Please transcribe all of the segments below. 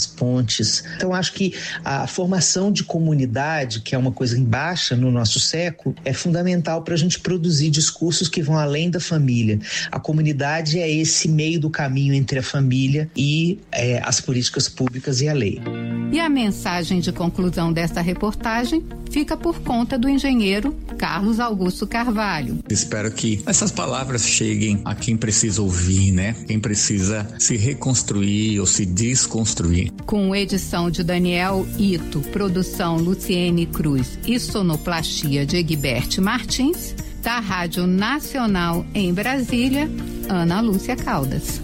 pontes. Então, acho que a formação de comunidade, que é uma coisa em baixa no nosso século, é fundamental para a gente produzir discursos que vão além da família. A comunidade é esse meio do caminho entre a família e as políticas públicas e a lei. E a mensagem de conclusão desta reportagem fica por conta do engenheiro Carlos Augusto Carvalho. Espero que essas palavras cheguem a quem precisa ouvir, né? Quem precisa se reconstruir ou se desconstruir. Com edição de Daniel Ito, produção Luciene Cruz e sonoplastia de Egberto Martins, da Rádio Nacional em Brasília, Ana Lúcia Caldas.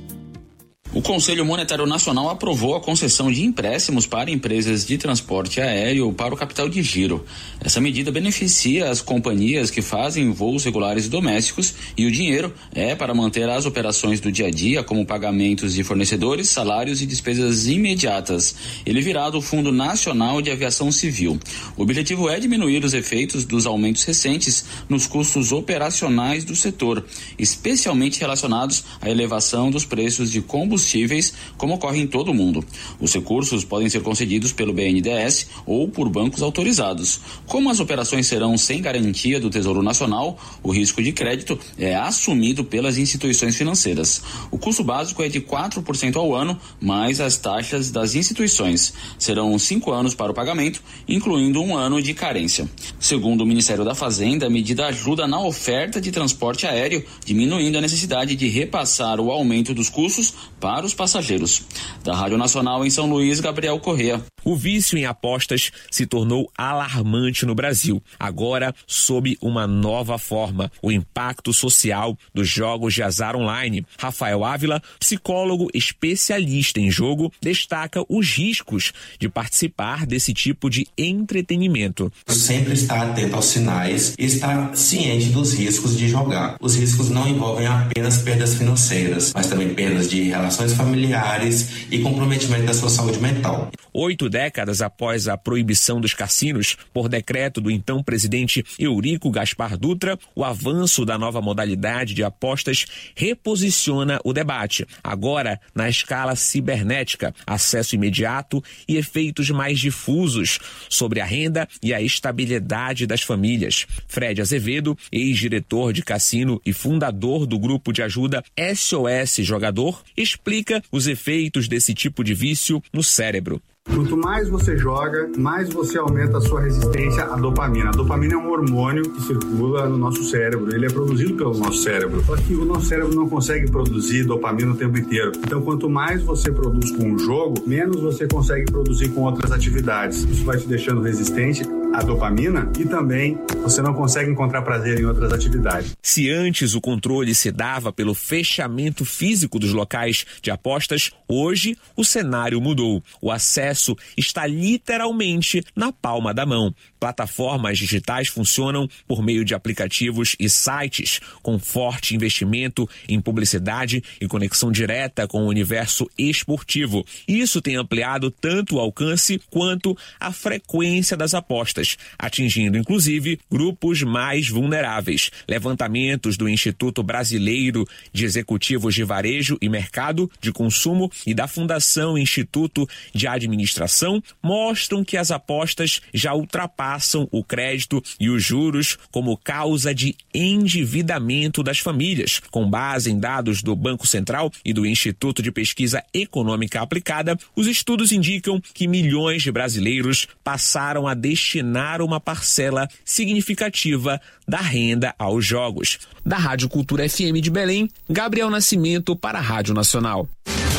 O Conselho Monetário Nacional aprovou a concessão de empréstimos para empresas de transporte aéreo para o capital de giro. Essa medida beneficia as companhias que fazem voos regulares domésticos e o dinheiro é para manter as operações do dia a dia, como pagamentos de fornecedores, salários e despesas imediatas. Ele virá do Fundo Nacional de Aviação Civil. O objetivo é diminuir os efeitos dos aumentos recentes nos custos operacionais do setor, especialmente relacionados à elevação dos preços de combustíveis, como ocorre em todo o mundo. Os recursos podem ser concedidos pelo BNDES ou por bancos autorizados. Como as operações serão sem garantia do Tesouro Nacional, o risco de crédito é assumido pelas instituições financeiras. O custo básico é de 4% ao ano, mais as taxas das instituições. Serão 5 anos para o pagamento, incluindo 1 ano de carência. Segundo o Ministério da Fazenda, a medida ajuda na oferta de transporte aéreo, diminuindo a necessidade de repassar o aumento dos custos para os passageiros. Da Rádio Nacional em São Luís, Gabriel Corrêa. O vício em apostas se tornou alarmante no Brasil, agora sob uma nova forma, o impacto social dos jogos de azar online. Rafael Ávila, psicólogo especialista em jogo, destaca os riscos de participar desse tipo de entretenimento. Sempre estar atento aos sinais e estar ciente dos riscos de jogar. Os riscos não envolvem apenas perdas financeiras, mas também perdas de relações familiares e comprometimento da sua saúde mental. 8 décadas após a proibição dos cassinos, por decreto do então presidente Eurico Gaspar Dutra, o avanço da nova modalidade de apostas reposiciona o debate. Agora, na escala cibernética, acesso imediato e efeitos mais difusos sobre a renda e a estabilidade das famílias. Fred Azevedo, ex-diretor de cassino e fundador do grupo de ajuda SOS Jogador, explica os efeitos desse tipo de vício no cérebro. Quanto mais você joga, mais você aumenta a sua resistência à dopamina. A dopamina é um hormônio que circula no nosso cérebro. Ele é produzido pelo nosso cérebro. Só que o nosso cérebro não consegue produzir dopamina o tempo inteiro. Então, quanto mais você produz com um jogo, menos você consegue produzir com outras atividades. Isso vai te deixando resistente à dopamina e também você não consegue encontrar prazer em outras atividades. Se antes o controle se dava pelo fechamento físico dos locais de apostas, hoje o cenário mudou. O acesso está literalmente na palma da mão. Plataformas digitais funcionam por meio de aplicativos e sites com forte investimento em publicidade e conexão direta com o universo esportivo. Isso tem ampliado tanto o alcance quanto a frequência das apostas, atingindo inclusive grupos mais vulneráveis. Levantamentos do Instituto Brasileiro de Executivos de Varejo e Mercado de Consumo e da Fundação Instituto de Administração mostram que as apostas já ultrapassam o crédito e os juros como causa de endividamento das famílias. Com base em dados do Banco Central e do Instituto de Pesquisa Econômica Aplicada, os estudos indicam que milhões de brasileiros passaram a destinar uma parcela significativa da renda aos jogos. Da Rádio Cultura FM de Belém, Gabriel Nascimento para a Rádio Nacional.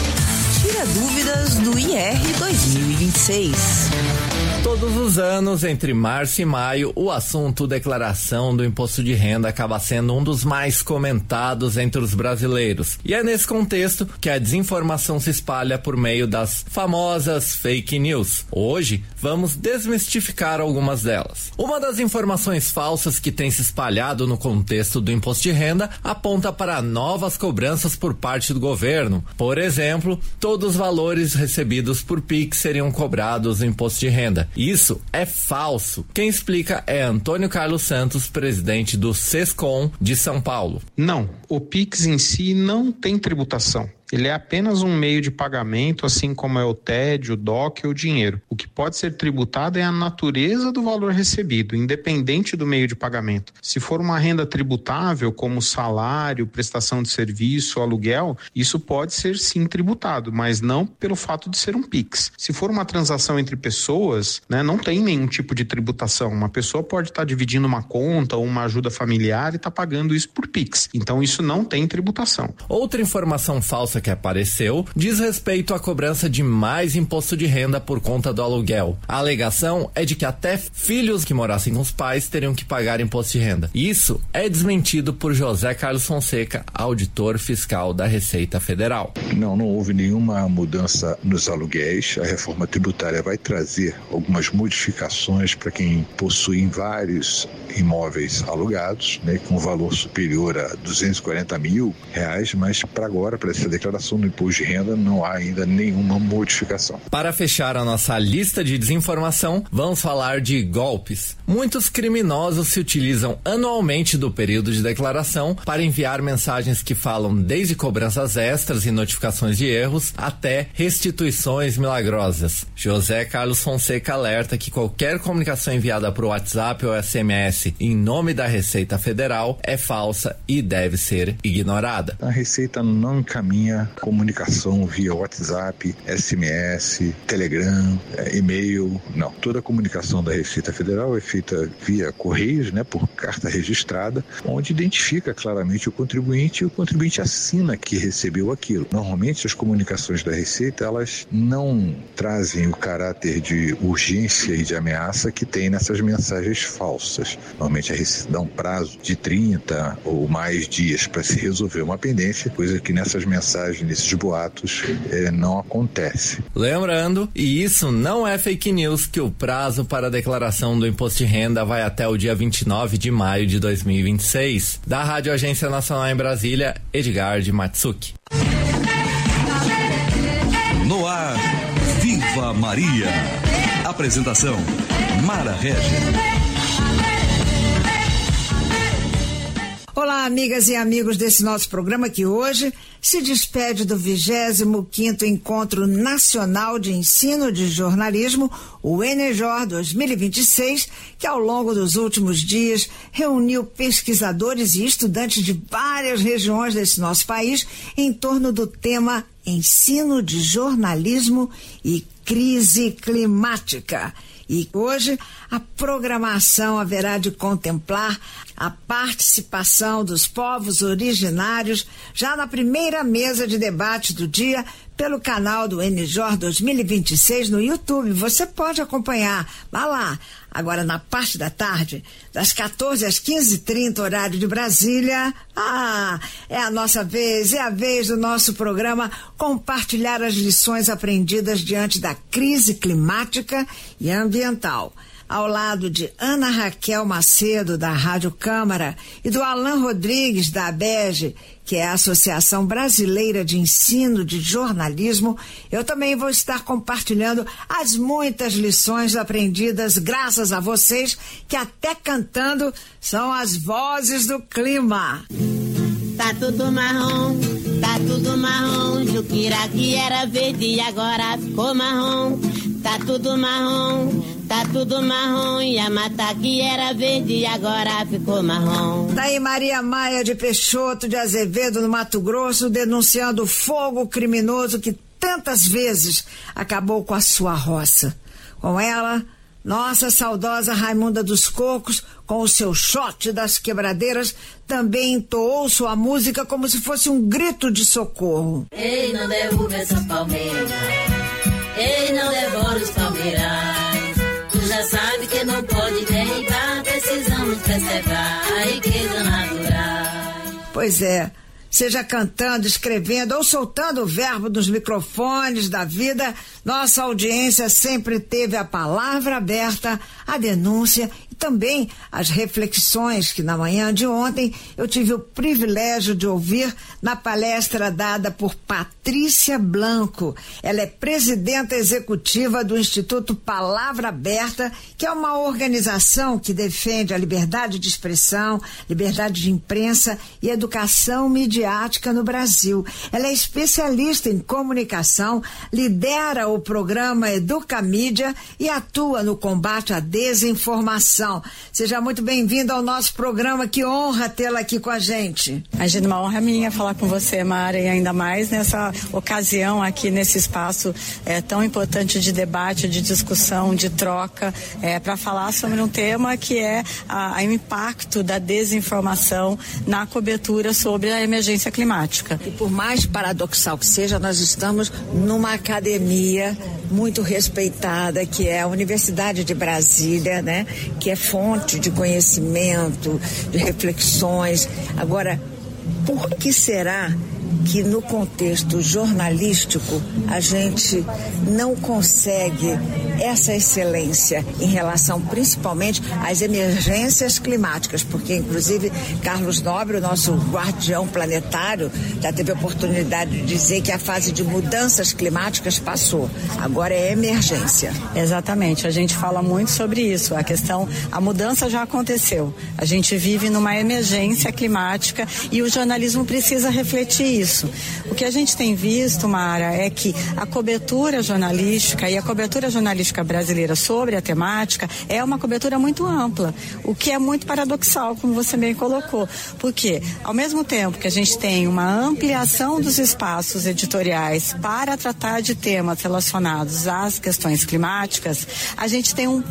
Tira dúvidas do IR 2026. Todos os anos, entre março e maio, o assunto declaração do imposto de renda acaba sendo um dos mais comentados entre os brasileiros. E é nesse contexto que a desinformação se espalha por meio das famosas fake news. Hoje, vamos desmistificar algumas delas. Uma das informações falsas que tem se espalhado no contexto do imposto de renda aponta para novas cobranças por parte do governo. Por exemplo, todos os valores recebidos por Pix seriam cobrados no imposto de renda. Isso é falso. Quem explica é Antônio Carlos Santos, presidente do Sescom de São Paulo. Não, o Pix em si não tem tributação. Ele é apenas um meio de pagamento, assim como é o TED, o DOC ou o dinheiro. O que pode ser tributado é a natureza do valor recebido, independente do meio de pagamento. Se for uma renda tributável, como salário, prestação de serviço, aluguel, isso pode ser sim tributado, mas não pelo fato de ser um PIX. Se for uma transação entre pessoas, né, não tem nenhum tipo de tributação. Uma pessoa pode estar dividindo uma conta ou uma ajuda familiar e está pagando isso por PIX. Então isso não tem tributação. Outra informação falsa que apareceu diz respeito à cobrança de mais imposto de renda por conta do aluguel. A alegação é de que até filhos que morassem com os pais teriam que pagar imposto de renda. Isso é desmentido por José Carlos Fonseca, auditor fiscal da Receita Federal. Não houve nenhuma mudança nos aluguéis. A reforma tributária vai trazer algumas modificações para quem possui vários imóveis alugados, né, com valor superior a R$240 mil, mas para agora, para essa declaração do imposto de renda, não há ainda nenhuma modificação. Para fechar a nossa lista de desinformação, vamos falar de golpes. Muitos criminosos se utilizam anualmente do período de declaração para enviar mensagens que falam desde cobranças extras e notificações de erros até restituições milagrosas. José Carlos Fonseca alerta que qualquer comunicação enviada por WhatsApp ou SMS em nome da Receita Federal é falsa e deve ser ignorada. A Receita não encaminha comunicação via WhatsApp, SMS, Telegram, e-mail, não. Toda a comunicação da Receita Federal é feita via Correios, né, por carta registrada, onde identifica claramente o contribuinte e o contribuinte assina que recebeu aquilo. Normalmente as comunicações da Receita, elas não trazem o caráter de urgência e de ameaça que tem nessas mensagens falsas. Normalmente a Receita dá um prazo de 30 ou mais dias para se resolver uma pendência, coisa que nessas mensagens, nesses boatos, não acontece. Lembrando, e isso não é fake news, que o prazo para a declaração do imposto de renda vai até o dia 29 de maio de 2026. Da Rádio Agência Nacional em Brasília, Edgar de Matsuki. No ar, Viva Maria. Apresentação, Mara Regis. Olá, amigas e amigos desse nosso programa que hoje se despede do 25º Encontro Nacional de Ensino de Jornalismo, o ENEJOR 2026, que ao longo dos últimos dias reuniu pesquisadores e estudantes de várias regiões desse nosso país em torno do tema Ensino de Jornalismo e Crise Climática. E hoje a programação haverá de contemplar a participação dos povos originários já na primeira mesa de debate do dia pelo canal do ENEJOR 2026 no YouTube. Você pode acompanhar. Vá lá. Agora, na parte da tarde, das 14 às 15h30, horário de Brasília, é a nossa vez, é a vez do nosso programa compartilhar as lições aprendidas diante da crise climática e ambiental. Ao lado de Ana Raquel Macedo, da Rádio Câmara, e do Alan Rodrigues, da ABEGE, que é a Associação Brasileira de Ensino de Jornalismo, eu também vou estar compartilhando as muitas lições aprendidas graças a vocês, que até cantando são as vozes do clima. Tá tudo marrom, Juquira que era verde e agora ficou marrom. Tá tudo marrom, e a mata que era verde e agora ficou marrom. Daí Maria Maia de Peixoto de Azevedo, no Mato Grosso, denunciando o fogo criminoso que tantas vezes acabou com a sua roça. Com ela, nossa saudosa Raimunda dos Cocos, com o seu shot das quebradeiras, também entoou sua música como se fosse um grito de socorro. Ei, não derruba essa palmeira, ei, não devora os palmeirais. Tu já sabe que não pode derribar, precisamos preservar a riqueza natural. Pois é. Seja cantando, escrevendo ou soltando o verbo nos microfones da vida, nossa audiência sempre teve a palavra aberta, a denúncia e também as reflexões que na manhã de ontem eu tive o privilégio de ouvir na palestra dada por Patrícia Blanco. Ela é presidenta executiva do Instituto Palavra Aberta, que é uma organização que defende a liberdade de expressão, liberdade de imprensa e educação midiática no Brasil. Ela é especialista em comunicação, lidera o programa Educamídia e atua no combate à desinformação. Seja muito bem-vinda ao nosso programa, que honra tê-la aqui com a gente. Imagina, uma honra minha falar com você, Mara, e ainda mais nessa ocasião aqui nesse espaço tão importante de debate, de discussão, de troca, para falar sobre um tema que é o impacto da desinformação na cobertura sobre a emergência climática. E por mais paradoxal que seja, nós estamos numa academia muito respeitada, que é a Universidade de Brasília, né? Que é fonte de conhecimento, de reflexões. Agora, por que será que no contexto jornalístico a gente não consegue essa excelência em relação principalmente às emergências climáticas? Porque inclusive Carlos Nobre, o nosso guardião planetário, já teve a oportunidade de dizer que a fase de mudanças climáticas passou, agora é emergência. Exatamente, a gente fala muito sobre isso, a mudança já aconteceu, a gente vive numa emergência climática e o jornalismo precisa refletir isso. O que a gente tem visto, Mara, é que a cobertura jornalística e a cobertura jornalística brasileira sobre a temática é uma cobertura muito ampla, o que é muito paradoxal, como você bem colocou, porque ao mesmo tempo que a gente tem uma ampliação dos espaços editoriais para tratar de temas relacionados às questões climáticas, a gente tem um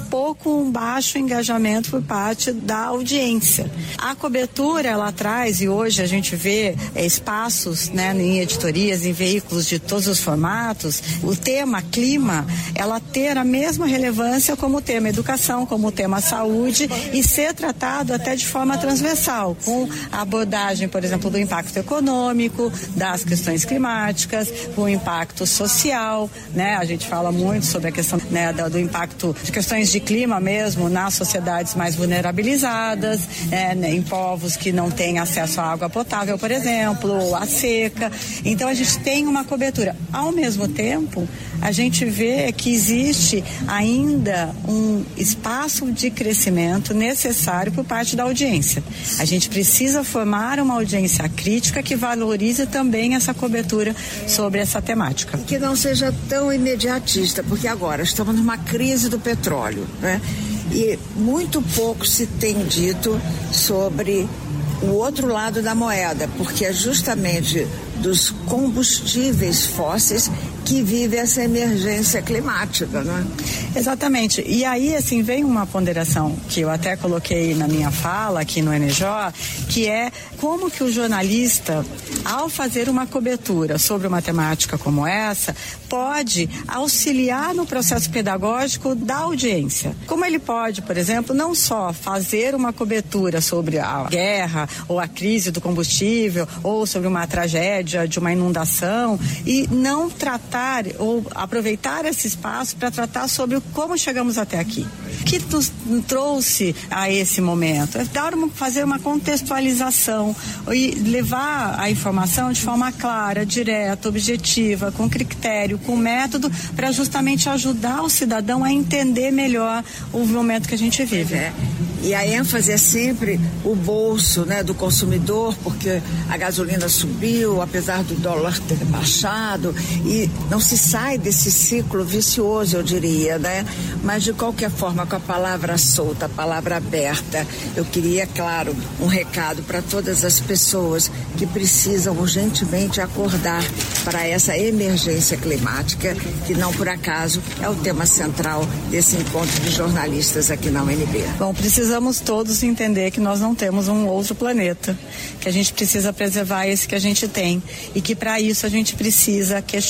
baixo engajamento por parte da audiência. A cobertura, ela traz, e hoje a gente vê espaços, né, em editorias, em veículos de todos os formatos, o tema clima, ela ter a mesma relevância como o tema educação, como o tema saúde, e ser tratado até de forma transversal, com a abordagem, por exemplo, do impacto econômico, das questões climáticas, o impacto social, né? A gente fala muito sobre a questão, né, do impacto de questões de clima mesmo nas sociedades mais vulnerabilizadas, em povos que não têm acesso à água potável, por exemplo, ou à seca. Então a gente tem uma cobertura. Ao mesmo tempo, a gente vê que existe ainda um espaço de crescimento necessário por parte da audiência. A gente precisa formar uma audiência crítica que valorize também essa cobertura sobre essa temática. E que não seja tão imediatista, porque agora estamos numa crise do petróleo, né? E muito pouco se tem dito sobre o outro lado da moeda, porque é justamente dos combustíveis fósseis que vive essa emergência climática, não é? Exatamente. E aí, assim, vem uma ponderação que eu até coloquei na minha fala aqui no NJ, que é como que o jornalista, ao fazer uma cobertura sobre uma temática como essa, pode auxiliar no processo pedagógico da audiência. Como ele pode, por exemplo, não só fazer uma cobertura sobre a guerra ou a crise do combustível ou sobre uma tragédia de uma inundação e não tratar ou aproveitar esse espaço para tratar sobre como chegamos até aqui. O que nos trouxe a esse momento? É fazer uma contextualização e levar a informação de forma clara, direta, objetiva, com critério, com método, para justamente ajudar o cidadão a entender melhor o momento que a gente vive. E a ênfase é sempre o bolso, né, do consumidor, porque a gasolina subiu, apesar do dólar ter baixado, e não se sai desse ciclo vicioso, eu diria, né? Mas de qualquer forma, com a palavra solta, a palavra aberta, eu queria, claro, um recado para todas as pessoas que precisam urgentemente acordar para essa emergência climática, que não por acaso é o tema central desse encontro de jornalistas aqui na UNB. Bom, precisamos todos entender que nós não temos um outro planeta, que a gente precisa preservar esse que a gente tem e que para isso a gente precisa questionar,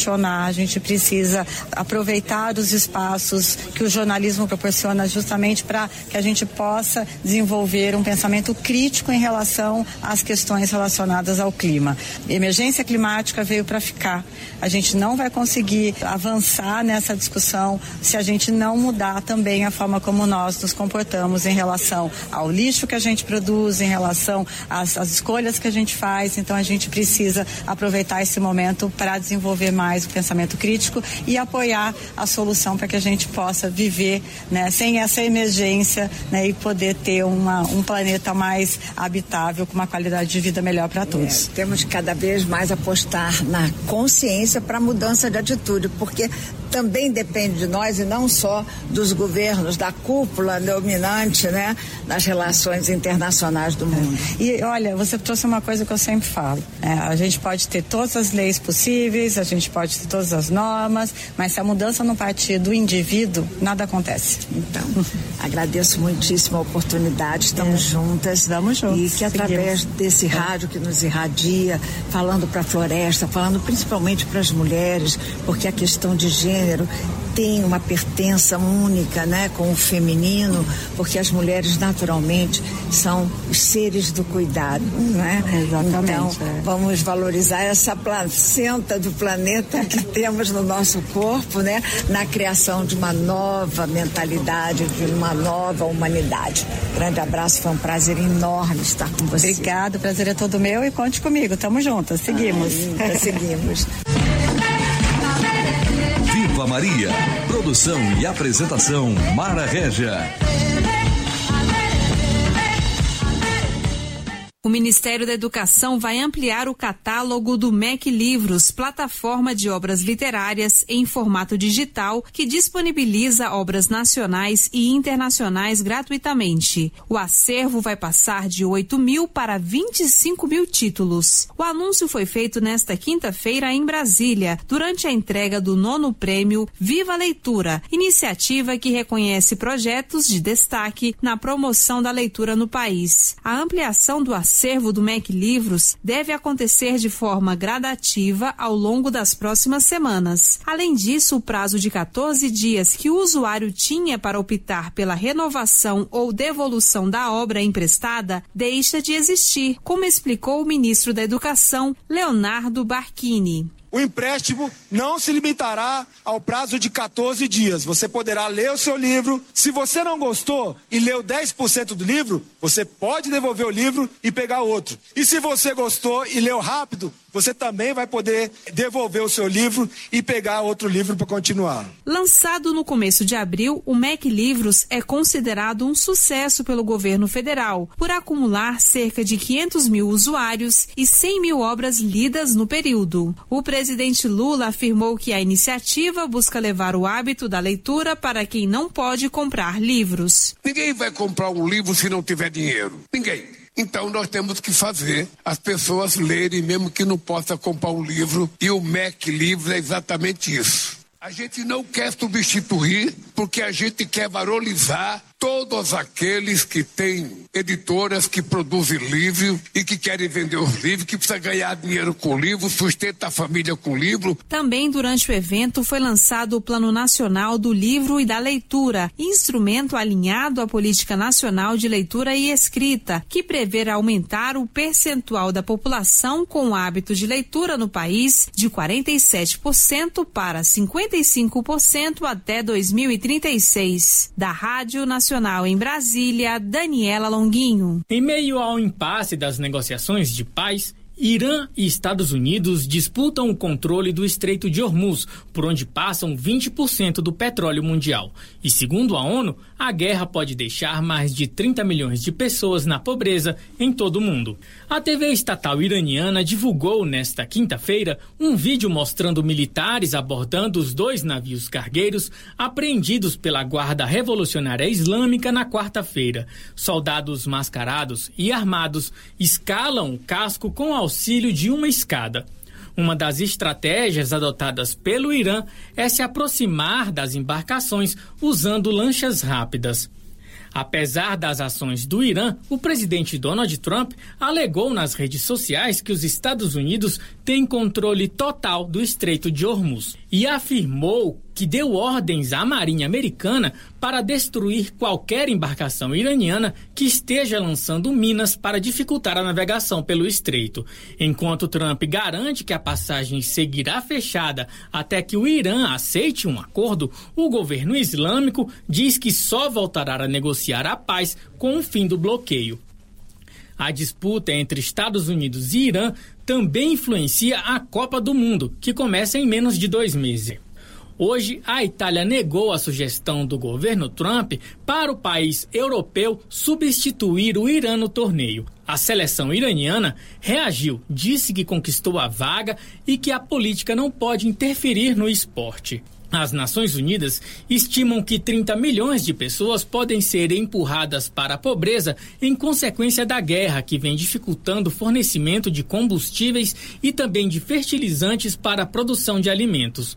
A gente precisa aproveitar os espaços que o jornalismo proporciona justamente para que a gente possa desenvolver um pensamento crítico em relação às questões relacionadas ao clima. Emergência climática veio para ficar. A gente não vai conseguir avançar nessa discussão se a gente não mudar também a forma como nós nos comportamos em relação ao lixo que a gente produz, em relação às escolhas que a gente faz. Então a gente precisa aproveitar esse momento para desenvolver mais o pensamento crítico e apoiar a solução para que a gente possa viver, né, sem essa emergência, né, e poder ter um planeta mais habitável, com uma qualidade de vida melhor para todos. Temos que cada vez mais apostar na consciência para a mudança de atitude, porque também depende de nós e não só dos governos, da cúpula dominante, né, nas relações internacionais do mundo. E olha, você trouxe uma coisa que eu sempre falo, a gente pode ter todas as leis possíveis, a gente pode ter todas as normas, mas se a mudança não partir do indivíduo, nada acontece. Então, agradeço muitíssimo a oportunidade, estamos juntas. Vamos juntos. E que através desse rádio que nos irradia, falando para a floresta, falando principalmente para as mulheres, porque a questão de gênero tem uma pertença única, né, com o feminino, porque as mulheres naturalmente são os seres do cuidado, né? Exatamente. Então, vamos valorizar essa placenta do planeta que temos no nosso corpo, né, na criação de uma nova mentalidade, de uma nova humanidade. Grande abraço, foi um prazer enorme estar com você. Obrigado, o prazer é todo meu e conte comigo, tamo juntas, seguimos. Seguimos. Viva Maria. Produção e apresentação Mara Régia. O Ministério da Educação vai ampliar o catálogo do MEC Livros, plataforma de obras literárias em formato digital que disponibiliza obras nacionais e internacionais gratuitamente. O acervo vai passar de 8.000 para 25.000 títulos. O anúncio foi feito nesta quinta-feira em Brasília, durante a entrega do 9º prêmio Viva Leitura, iniciativa que reconhece projetos de destaque na promoção da leitura no país. A ampliação do acervo do MEC Livros deve acontecer de forma gradativa ao longo das próximas semanas. Além disso, o prazo de 14 dias que o usuário tinha para optar pela renovação ou devolução da obra emprestada deixa de existir, como explicou o ministro da Educação, Leonardo Barquini. O empréstimo não se limitará ao prazo de 14 dias. Você poderá ler o seu livro. Se você não gostou e leu 10% do livro, você pode devolver o livro e pegar outro. E se você gostou e leu rápido, você também vai poder devolver o seu livro e pegar outro livro para continuar. Lançado no começo de abril, o MEC Livros é considerado um sucesso pelo governo federal, por acumular cerca de 500.000 usuários e 100.000 obras lidas no período. O presidente Lula afirmou que a iniciativa busca levar o hábito da leitura para quem não pode comprar livros. Ninguém vai comprar um livro se não tiver dinheiro. Ninguém. Então nós temos que fazer as pessoas lerem mesmo que não possa comprar um livro, e o MEC Livros é exatamente isso. A gente não quer substituir, porque a gente quer valorizar todos aqueles que têm editoras que produzem livros e que querem vender os livros, que precisa ganhar dinheiro com livro, sustenta a família com livro. Também durante o evento foi lançado o Plano Nacional do Livro e da Leitura, instrumento alinhado à Política Nacional de Leitura e Escrita, que prevê aumentar o percentual da população com o hábito de leitura no país de 47% para 55% até 2036. Da Rádio Nacional em Brasília, Daniela Longuinho. Em meio ao impasse das negociações de paz, Irã e Estados Unidos disputam o controle do Estreito de Hormuz, por onde passam 20% do petróleo mundial. E segundo a ONU, a guerra pode deixar mais de 30 milhões de pessoas na pobreza em todo o mundo. A TV estatal iraniana divulgou nesta quinta-feira um vídeo mostrando militares abordando os 2 navios cargueiros apreendidos pela Guarda Revolucionária Islâmica na quarta-feira. Soldados mascarados e armados escalam o casco com auxílio de uma escada. Uma das estratégias adotadas pelo Irã é se aproximar das embarcações usando lanchas rápidas. Apesar das ações do Irã, o presidente Donald Trump alegou nas redes sociais que os Estados Unidos têm controle total do Estreito de Hormuz. e afirmou que deu ordens à Marinha Americana para destruir qualquer embarcação iraniana que esteja lançando minas para dificultar a navegação pelo estreito. Enquanto Trump garante que a passagem seguirá fechada até que o Irã aceite um acordo, o governo islâmico diz que só voltará a negociar a paz com o fim do bloqueio. A disputa entre Estados Unidos e Irã também influencia a Copa do Mundo, que começa em menos de 2 meses. Hoje, a Itália negou a sugestão do governo Trump para o país europeu substituir o Irã no torneio. A seleção iraniana reagiu, disse que conquistou a vaga e que a política não pode interferir no esporte. As Nações Unidas estimam que 30 milhões de pessoas podem ser empurradas para a pobreza em consequência da guerra, que vem dificultando o fornecimento de combustíveis e também de fertilizantes para a produção de alimentos.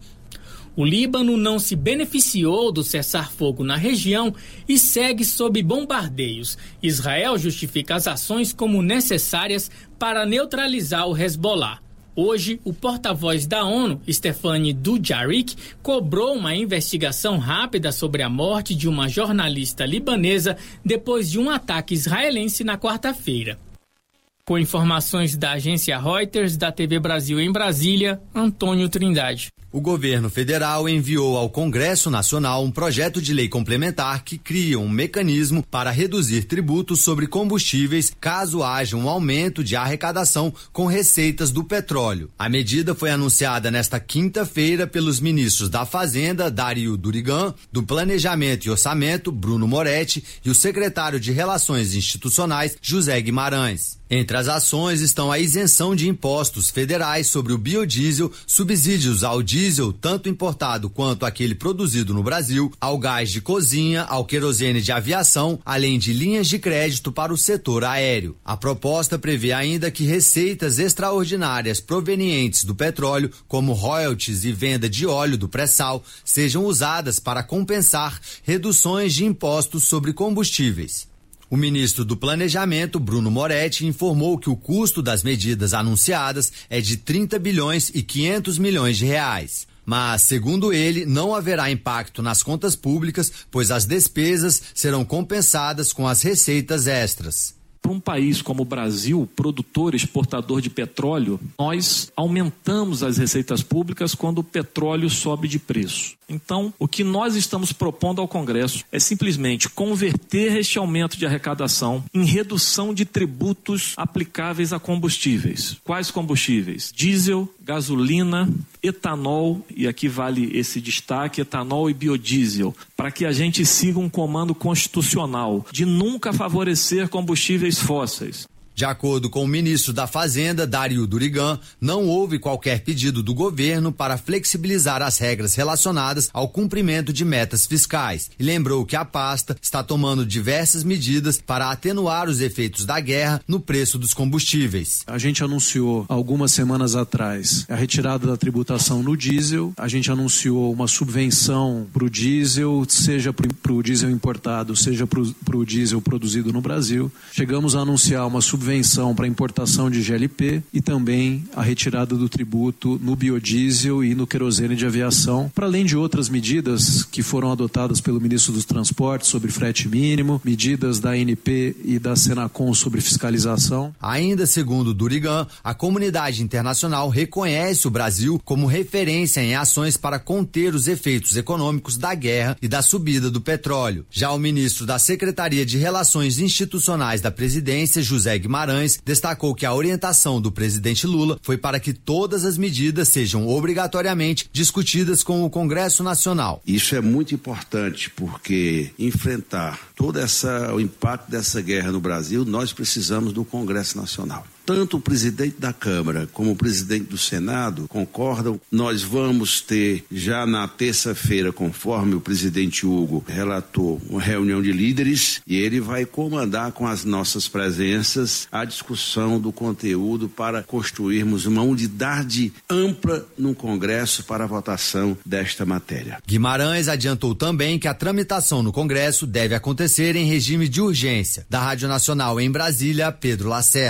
O Líbano não se beneficiou do cessar-fogo na região e segue sob bombardeios. Israel justifica as ações como necessárias para neutralizar o Hezbollah. Hoje, o porta-voz da ONU, Stephane Dujarric, cobrou uma investigação rápida sobre a morte de uma jornalista libanesa depois de um ataque israelense na quarta-feira. Com informações da agência Reuters, da TV Brasil em Brasília, Antônio Trindade. O governo federal enviou ao Congresso Nacional um projeto de lei complementar que cria um mecanismo para reduzir tributos sobre combustíveis caso haja um aumento de arrecadação com receitas do petróleo. A medida foi anunciada nesta quinta-feira pelos ministros da Fazenda, Dario Durigan, do Planejamento e Orçamento, Bruno Moretti, e o secretário de Relações Institucionais, José Guimarães. Entre as ações estão a isenção de impostos federais sobre o biodiesel, subsídios ao diesel, tanto importado quanto aquele produzido no Brasil, ao gás de cozinha, ao querosene de aviação, além de linhas de crédito para o setor aéreo. A proposta prevê ainda que receitas extraordinárias provenientes do petróleo, como royalties e venda de óleo do pré-sal, sejam usadas para compensar reduções de impostos sobre combustíveis. O ministro do Planejamento, Bruno Moretti, informou que o custo das medidas anunciadas é de 30 bilhões e 500 milhões de reais. Mas, segundo ele, não haverá impacto nas contas públicas, pois as despesas serão compensadas com as receitas extras. Para um país como o Brasil, produtor, exportador de petróleo, nós aumentamos as receitas públicas quando o petróleo sobe de preço. Então, o que nós estamos propondo ao Congresso é simplesmente converter este aumento de arrecadação em redução de tributos aplicáveis a combustíveis. Quais combustíveis? Diesel, gasolina, etanol, e aqui vale esse destaque, etanol e biodiesel, para que a gente siga um comando constitucional de nunca favorecer combustíveis fósseis. De acordo com o ministro da Fazenda, Dario Durigan, não houve qualquer pedido do governo para flexibilizar as regras relacionadas ao cumprimento de metas fiscais e lembrou que a pasta está tomando diversas medidas para atenuar os efeitos da guerra no preço dos combustíveis. A gente anunciou algumas semanas atrás a retirada da tributação no diesel, a gente anunciou uma subvenção para o diesel, seja para o diesel importado, seja para o diesel produzido no Brasil. Chegamos a anunciar uma subvenção para a importação de GLP e também a retirada do tributo no biodiesel e no querosene de aviação, para além de outras medidas que foram adotadas pelo ministro dos Transportes sobre frete mínimo, medidas da ANP e da Senacom sobre fiscalização. Ainda segundo Durigan, a comunidade internacional reconhece o Brasil como referência em ações para conter os efeitos econômicos da guerra e da subida do petróleo. Já o ministro da Secretaria de Relações Institucionais da Presidência, José Guimarães, destacou que a orientação do presidente Lula foi para que todas as medidas sejam obrigatoriamente discutidas com o Congresso Nacional. Isso é muito importante porque enfrentar todo o impacto dessa guerra no Brasil, nós precisamos do Congresso Nacional. Tanto o presidente da Câmara como o presidente do Senado concordam. Nós vamos ter já na terça-feira, conforme o presidente Hugo relatou, uma reunião de líderes e ele vai comandar com as nossas presenças a discussão do conteúdo para construirmos uma unidade ampla no Congresso para a votação desta matéria. Guimarães adiantou também que a tramitação no Congresso deve acontecer em regime de urgência. Da Rádio Nacional em Brasília, Pedro Lacerda.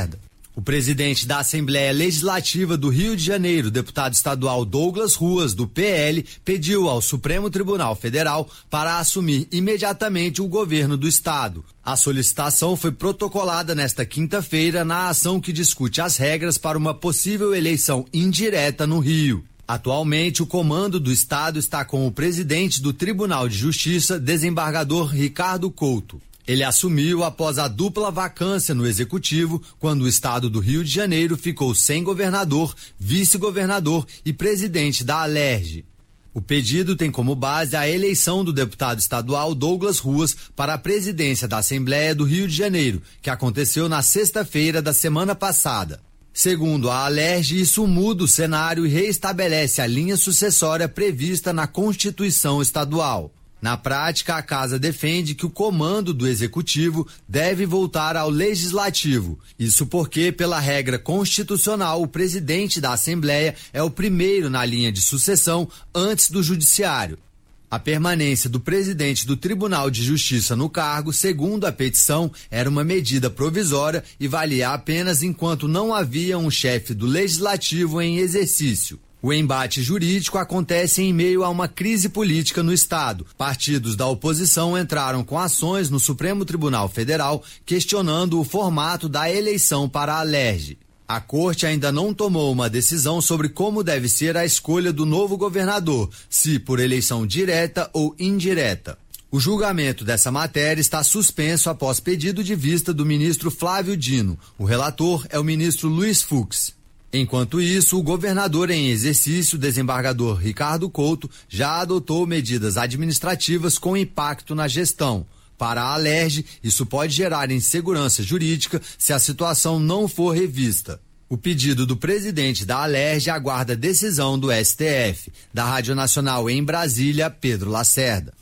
O presidente da Assembleia Legislativa do Rio de Janeiro, deputado estadual Douglas Ruas, do PL, pediu ao Supremo Tribunal Federal para assumir imediatamente o governo do estado. A solicitação foi protocolada nesta quinta-feira na ação que discute as regras para uma possível eleição indireta no Rio. Atualmente, o comando do estado está com o presidente do Tribunal de Justiça, desembargador Ricardo Couto. Ele assumiu após a dupla vacância no executivo, quando o estado do Rio de Janeiro ficou sem governador, vice-governador e presidente da Alerj. O pedido tem como base a eleição do deputado estadual Douglas Ruas para a presidência da Assembleia do Rio de Janeiro, que aconteceu na sexta-feira da semana passada. Segundo a Alerj, isso muda o cenário e reestabelece a linha sucessória prevista na Constituição Estadual. Na prática, a casa defende que o comando do Executivo deve voltar ao Legislativo. Isso porque, pela regra constitucional, o presidente da Assembleia é o primeiro na linha de sucessão antes do Judiciário. A permanência do presidente do Tribunal de Justiça no cargo, segundo a petição, era uma medida provisória e valia apenas enquanto não havia um chefe do Legislativo em exercício. O embate jurídico acontece em meio a uma crise política no estado. Partidos da oposição entraram com ações no Supremo Tribunal Federal questionando o formato da eleição para a Alerj. A corte ainda não tomou uma decisão sobre como deve ser a escolha do novo governador, se por eleição direta ou indireta. O julgamento dessa matéria está suspenso após pedido de vista do ministro Flávio Dino. O relator é o ministro Luiz Fux. Enquanto isso, o governador em exercício, desembargador Ricardo Couto, já adotou medidas administrativas com impacto na gestão. Para a Alerj, isso pode gerar insegurança jurídica se a situação não for revista. O pedido do presidente da Alerj aguarda decisão do STF. Da Rádio Nacional em Brasília, Pedro Lacerda.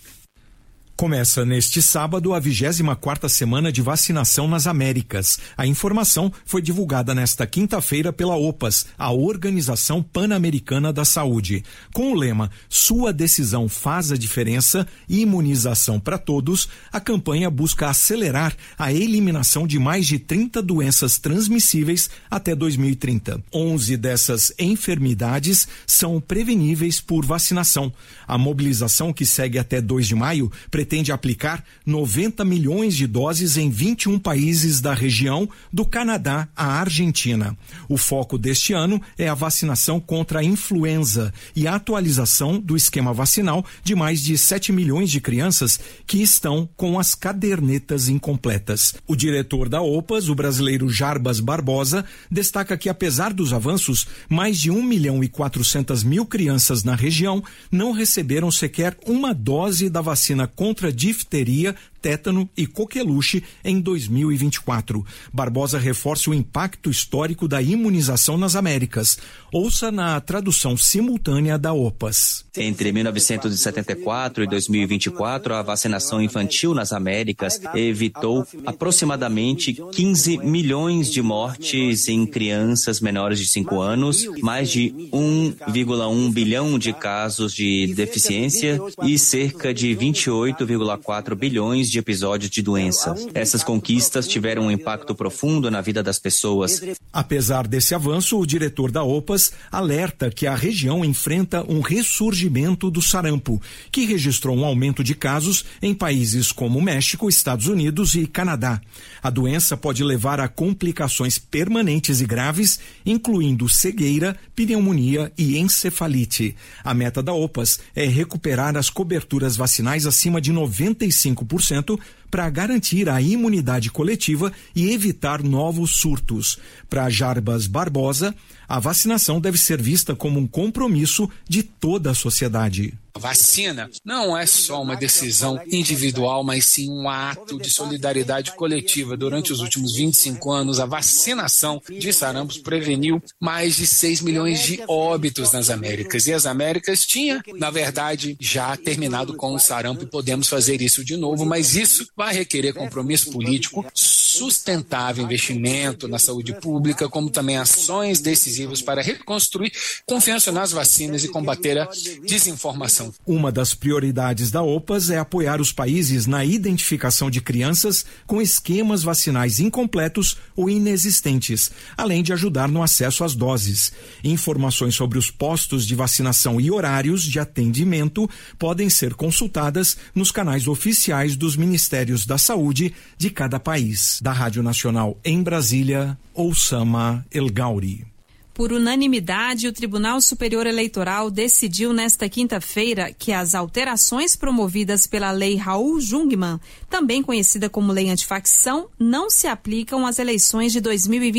Começa neste sábado a 24ª semana de vacinação nas Américas. A informação foi divulgada nesta quinta-feira pela OPAS, a Organização Pan-Americana da Saúde. Com o lema "Sua decisão faz a diferença, imunização para todos", a campanha busca acelerar a eliminação de mais de 30 doenças transmissíveis até 2030. 11 dessas enfermidades são preveníveis por vacinação. A mobilização, que segue até 2 de maio, pretende aplicar 90 milhões de doses em 21 países da região, do Canadá à Argentina. O foco deste ano é a vacinação contra a influenza e a atualização do esquema vacinal de mais de 7 milhões de crianças que estão com as cadernetas incompletas. O diretor da OPAS, o brasileiro Jarbas Barbosa, destaca que, apesar dos avanços, mais de 1.400.000 crianças na região não receberam sequer uma dose da vacina contra difteria, tétano e coqueluche em 2024. Barbosa reforça o impacto histórico da imunização nas Américas. Ouça na tradução simultânea da OPAS. Entre 1974 e 2024, a vacinação infantil nas Américas evitou aproximadamente 15 milhões de mortes em crianças menores de 5 anos, mais de 1,1 bilhão de casos de deficiência e cerca de 28,4 bilhões de episódios de doença. Essas conquistas tiveram um impacto profundo na vida das pessoas. Apesar desse avanço, o diretor da OPAS alerta que a região enfrenta um ressurgimento do sarampo, que registrou um aumento de casos em países como México, Estados Unidos e Canadá. A doença pode levar a complicações permanentes e graves, incluindo cegueira, pneumonia e encefalite. A meta da OPAS é recuperar as coberturas vacinais acima de 95% para garantir a imunidade coletiva e evitar novos surtos. Para Jarbas Barbosa, a vacinação deve ser vista como um compromisso de toda a sociedade. A vacina não é só uma decisão individual, mas sim um ato de solidariedade coletiva. Durante os últimos 25 anos, a vacinação de sarampo preveniu mais de 6 milhões de óbitos nas Américas. E as Américas tinham, na verdade, já terminado com o sarampo e podemos fazer isso de novo, mas isso vai requerer compromisso político, sustentável investimento na saúde pública, como também ações decisivas para reconstruir confiança nas vacinas e combater a desinformação. Uma das prioridades da OPAS é apoiar os países na identificação de crianças com esquemas vacinais incompletos ou inexistentes, além de ajudar no acesso às doses. Informações sobre os postos de vacinação e horários de atendimento podem ser consultadas nos canais oficiais dos Ministérios da Saúde de cada país. Da Rádio Nacional em Brasília, Oussama El Gauri. Por unanimidade, o Tribunal Superior Eleitoral decidiu nesta quinta-feira que as alterações promovidas pela Lei Raul Jungmann, também conhecida como Lei Antifacção, não se aplicam às eleições de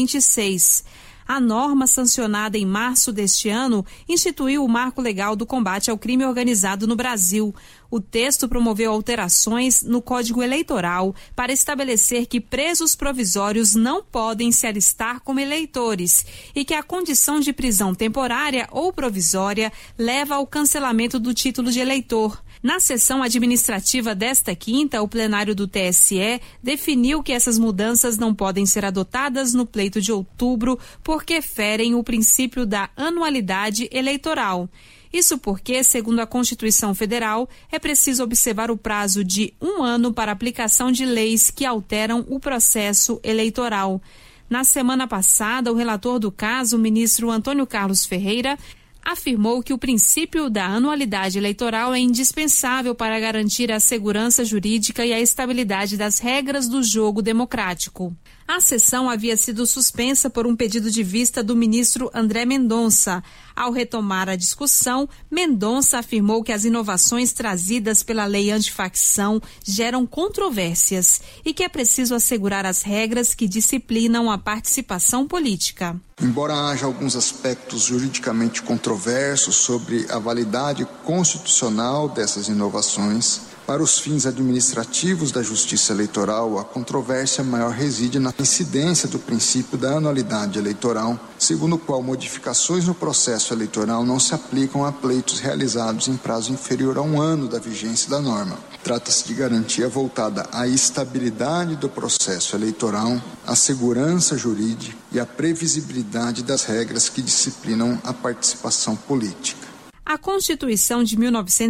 2026. A norma, sancionada em março deste ano, instituiu o marco legal do combate ao crime organizado no Brasil. O texto promoveu alterações no Código Eleitoral para estabelecer que presos provisórios não podem se alistar como eleitores e que a condição de prisão temporária ou provisória leva ao cancelamento do título de eleitor. Na sessão administrativa desta quinta, o plenário do TSE definiu que essas mudanças não podem ser adotadas no pleito de outubro porque ferem o princípio da anualidade eleitoral. Isso porque, segundo a Constituição Federal, é preciso observar o prazo de 1 ano para aplicação de leis que alteram o processo eleitoral. Na semana passada, o relator do caso, o ministro Antônio Carlos Ferreira, afirmou que o princípio da anualidade eleitoral é indispensável para garantir a segurança jurídica e a estabilidade das regras do jogo democrático. A sessão havia sido suspensa por um pedido de vista do ministro André Mendonça. Ao retomar a discussão, Mendonça afirmou que as inovações trazidas pela lei antifacção geram controvérsias e que é preciso assegurar as regras que disciplinam a participação política. Embora haja alguns aspectos juridicamente controversos sobre a validade constitucional dessas inovações, para os fins administrativos da Justiça Eleitoral, a controvérsia maior reside na incidência do princípio da anualidade eleitoral, segundo o qual modificações no processo eleitoral não se aplicam a pleitos realizados em prazo inferior a 1 ano da vigência da norma. Trata-se de garantia voltada à estabilidade do processo eleitoral, à segurança jurídica e à previsibilidade das regras que disciplinam a participação política. A Constituição de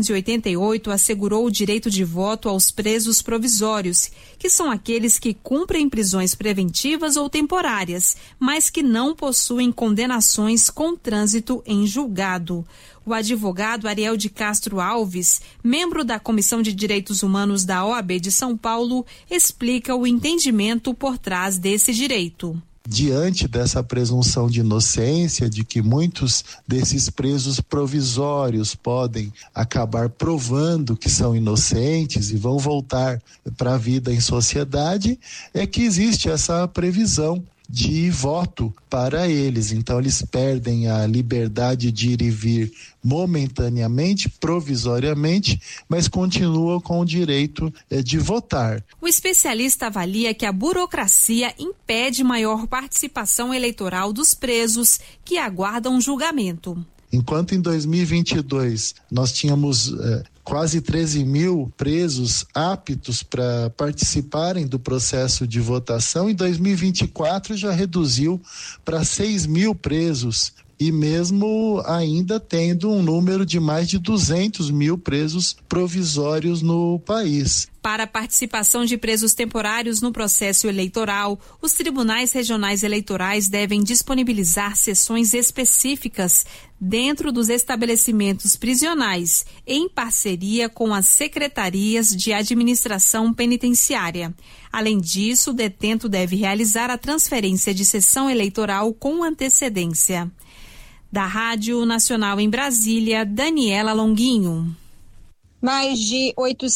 1988 assegurou o direito de voto aos presos provisórios, que são aqueles que cumprem prisões preventivas ou temporárias, mas que não possuem condenações com trânsito em julgado. O advogado Ariel de Castro Alves, membro da Comissão de Direitos Humanos da OAB de São Paulo, explica o entendimento por trás desse direito. Diante dessa presunção de inocência, de que muitos desses presos provisórios podem acabar provando que são inocentes e vão voltar para a vida em sociedade, é que existe essa previsão de voto para eles. Então eles perdem a liberdade de ir e vir momentaneamente, provisoriamente, mas continuam com o direito de votar. O especialista avalia que a burocracia impede maior participação eleitoral dos presos que aguardam julgamento. Enquanto em 2022 nós tínhamos quase 13 mil presos aptos para participarem do processo de votação, em 2024 já reduziu para 6 mil presos, e mesmo ainda tendo um número de mais de 200 mil presos provisórios no país. Para a participação de presos temporários no processo eleitoral, os tribunais regionais eleitorais devem disponibilizar sessões específicas dentro dos estabelecimentos prisionais, em parceria com as secretarias de administração penitenciária. Além disso, o detento deve realizar a transferência de sessão eleitoral com antecedência. Da Rádio Nacional em Brasília, Daniela Longuinho. Mais de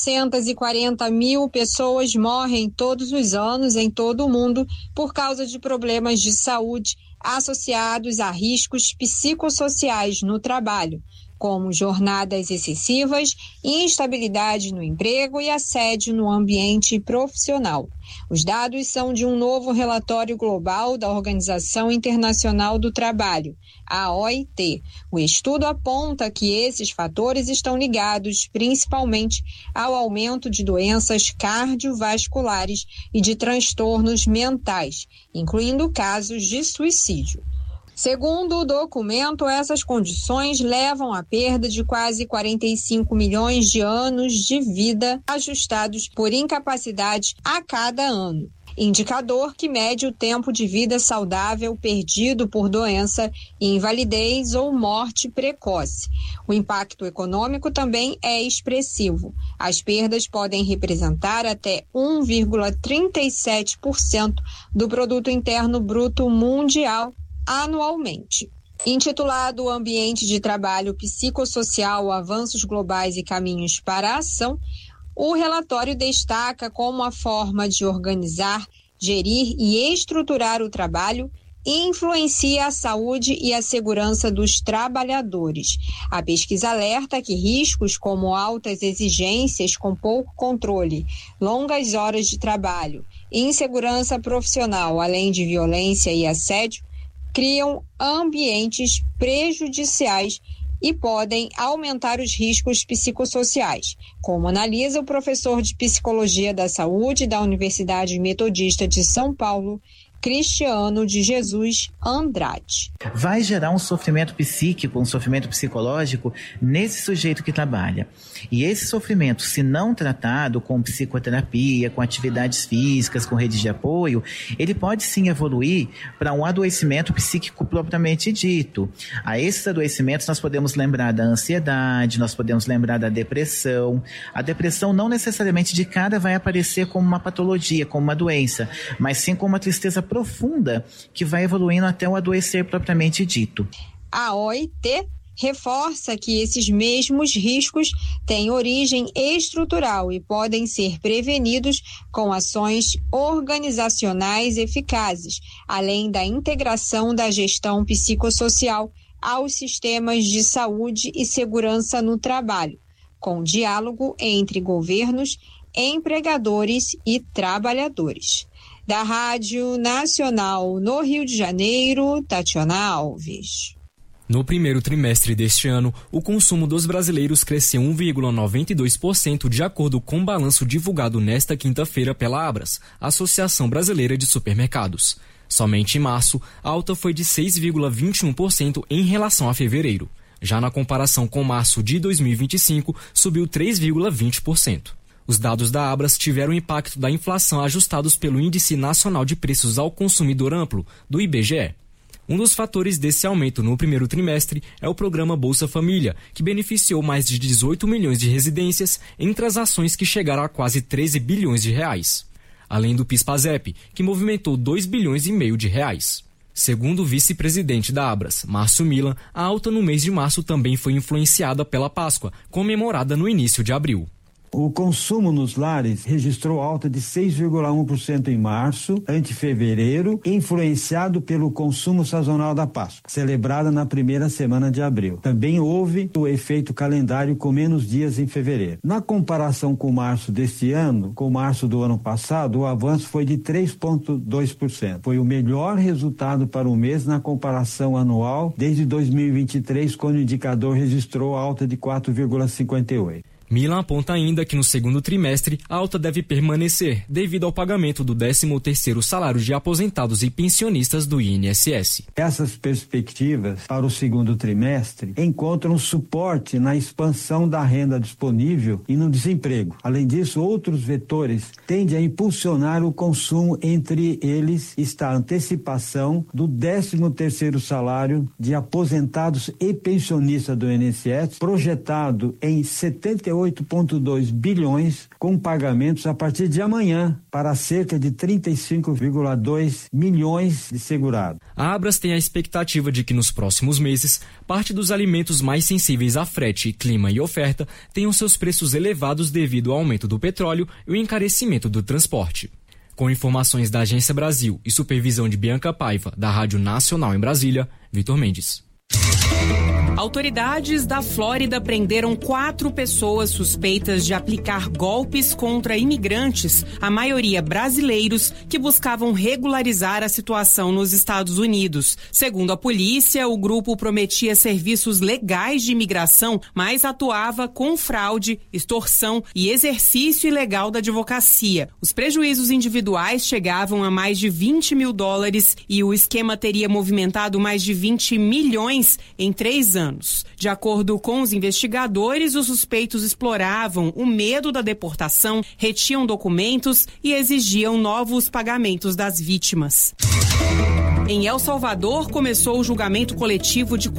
840 mil pessoas morrem todos os anos em todo o mundo por causa de problemas de saúde associados a riscos psicossociais no trabalho. como jornadas excessivas, instabilidade no emprego e assédio no ambiente profissional. Os dados são de um novo relatório global da Organização Internacional do Trabalho, a OIT. O estudo aponta que esses fatores estão ligados principalmente ao aumento de doenças cardiovasculares e de transtornos mentais, incluindo casos de suicídio. Segundo o documento, essas condições levam à perda de quase 45 milhões de anos de vida ajustados por incapacidade a cada ano. Indicador que mede o tempo de vida saudável perdido por doença, invalidez ou morte precoce. O impacto econômico também é expressivo. As perdas podem representar até 1,37% do Produto Interno Bruto Mundial anualmente. Intitulado Ambiente de Trabalho Psicossocial, Avanços Globais e Caminhos para a Ação, o relatório destaca como a forma de organizar, gerir e estruturar o trabalho influencia a saúde e a segurança dos trabalhadores. A pesquisa alerta que riscos como altas exigências com pouco controle, longas horas de trabalho, insegurança profissional, além de violência e assédio, criam ambientes prejudiciais e podem aumentar os riscos psicossociais, como analisa o professor de Psicologia da Saúde da Universidade Metodista de São Paulo, Cristiano de Jesus Andrade. Vai gerar um sofrimento psíquico, um sofrimento psicológico nesse sujeito que trabalha. E esse sofrimento, se não tratado com psicoterapia, com atividades físicas, com redes de apoio, ele pode sim evoluir para um adoecimento psíquico propriamente dito. A esses adoecimentos nós podemos lembrar da ansiedade, nós podemos lembrar da depressão. A depressão não necessariamente de cara vai aparecer como uma patologia, como uma doença, mas sim como uma tristeza profunda que vai evoluindo até o adoecer propriamente dito. A OIT reforça que esses mesmos riscos têm origem estrutural e podem ser prevenidos com ações organizacionais eficazes, além da integração da gestão psicossocial aos sistemas de saúde e segurança no trabalho, com diálogo entre governos, empregadores e trabalhadores. Da Rádio Nacional no Rio de Janeiro, Tatiana Alves. No primeiro trimestre deste ano, o consumo dos brasileiros cresceu 1,92% de acordo com o balanço divulgado nesta quinta-feira pela Abras, Associação Brasileira de Supermercados. Somente em março, a alta foi de 6,21% em relação a fevereiro. Já na comparação com março de 2025, subiu 3,20%. Os dados da Abras tiveram o impacto da inflação ajustados pelo Índice Nacional de Preços ao Consumidor Amplo, do IBGE. Um dos fatores desse aumento no primeiro trimestre é o programa Bolsa Família, que beneficiou mais de 18 milhões de residências em transações que chegaram a quase 13 bilhões de reais. Além do PIS/PASEP, que movimentou 2 bilhões e meio de reais. Segundo o vice-presidente da Abras, Márcio Milan, a alta no mês de março também foi influenciada pela Páscoa, comemorada no início de abril. O consumo nos lares registrou alta de 6,1% em março, ante fevereiro, influenciado pelo consumo sazonal da Páscoa, celebrada na primeira semana de abril. Também houve o efeito calendário com menos dias em fevereiro. Na comparação com março deste ano, com março do ano passado, o avanço foi de 3,2%. Foi o melhor resultado para o mês na comparação anual desde 2023, quando o indicador registrou alta de 4,58%. Milan aponta ainda que no segundo trimestre a alta deve permanecer devido ao pagamento do 13º salário de aposentados e pensionistas do INSS. Essas perspectivas para o segundo trimestre encontram suporte na expansão da renda disponível e no desemprego. Além disso, outros vetores tendem a impulsionar o consumo, entre eles está a antecipação do 13º salário de aposentados e pensionistas do INSS, projetado em 78,2 bilhões, com pagamentos a partir de amanhã para cerca de 35,2 milhões de segurados. A Abras tem a expectativa de que nos próximos meses, parte dos alimentos mais sensíveis a frete, clima e oferta tenham seus preços elevados devido ao aumento do petróleo e o encarecimento do transporte. Com informações da Agência Brasil e supervisão de Bianca Paiva, da Rádio Nacional em Brasília, Vitor Mendes. Autoridades da Flórida prenderam 4 pessoas suspeitas de aplicar golpes contra imigrantes, a maioria brasileiros, que buscavam regularizar a situação nos Estados Unidos. Segundo a polícia, o grupo prometia serviços legais de imigração, mas atuava com fraude, extorsão e exercício ilegal da advocacia. Os prejuízos individuais chegavam a mais de $20 mil e o esquema teria movimentado mais de 20 milhões em 3 anos. De acordo com os investigadores, os suspeitos exploravam o medo da deportação, retiam documentos e exigiam novos pagamentos das vítimas. Em El Salvador, começou o julgamento coletivo de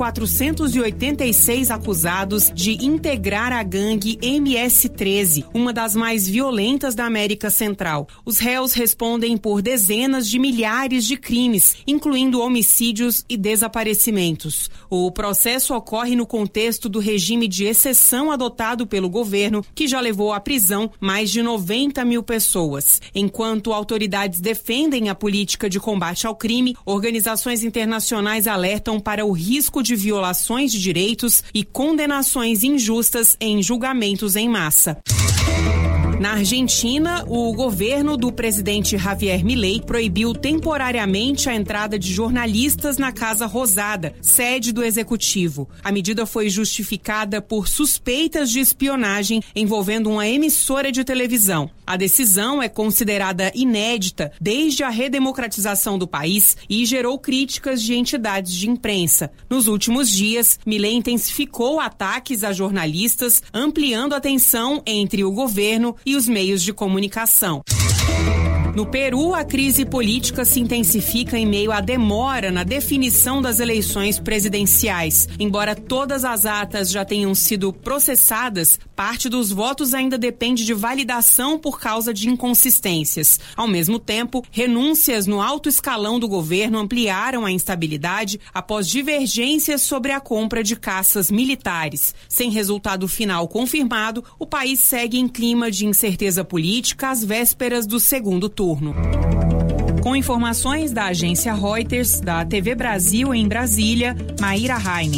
486 acusados de integrar a gangue MS-13, uma das mais violentas da América Central. Os réus respondem por dezenas de milhares de crimes, incluindo homicídios e desaparecimentos. O processo ocorre no contexto do regime de exceção adotado pelo governo, que já levou à prisão mais de 90 mil pessoas. Enquanto autoridades defendem a política de combate ao crime, organizações internacionais alertam para o risco de violações de direitos e condenações injustas em julgamentos em massa. Na Argentina, o governo do presidente Javier Milei proibiu temporariamente a entrada de jornalistas na Casa Rosada, sede do executivo. A medida foi justificada por suspeitas de espionagem envolvendo uma emissora de televisão. A decisão é considerada inédita desde a redemocratização do país e gerou críticas de entidades de imprensa. Nos últimos dias, Milei intensificou ataques a jornalistas, ampliando a tensão entre o governo e os meios de comunicação. No Peru, a crise política se intensifica em meio à demora na definição das eleições presidenciais. Embora todas as atas já tenham sido processadas, parte dos votos ainda depende de validação por causa de inconsistências. Ao mesmo tempo, renúncias no alto escalão do governo ampliaram a instabilidade após divergências sobre a compra de caças militares. Sem resultado final confirmado, o país segue em clima de incerteza política às vésperas do segundo turno. Com informações da agência Reuters, da TV Brasil em Brasília, Maíra Heinen.